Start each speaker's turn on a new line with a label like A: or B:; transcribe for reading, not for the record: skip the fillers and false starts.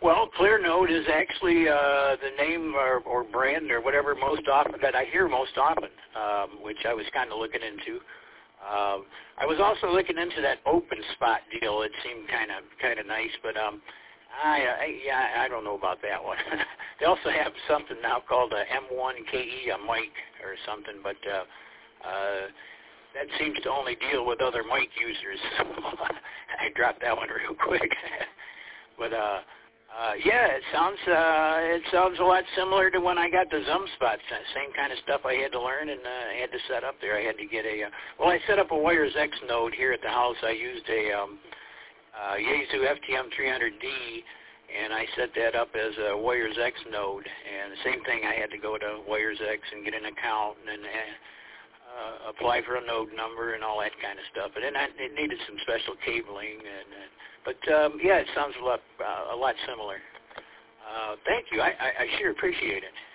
A: Well, Clearnote is actually the name or brand or whatever most often that I hear most often, which I was kind of looking into. I was also looking into that open spot deal. It seemed kind of nice, but I don't know about that one. They also have something now called a M1KE, a mic or something, but that seems to only deal with other mic users. I dropped that one real quick. But yeah, it sounds a lot similar to when I got the Zoom spots. Same kind of stuff I had to learn and I had to set up there. I had to get I set up a Wires X node here at the house. I used a Yaesu FTM 300D, and I set that up as a Wires X node. And the same thing, I had to go to Wires X and get an account and then apply for a node number and all that kind of stuff. But then it needed some special cabling. But yeah, it sounds a lot similar. Thank you. I sure appreciate it.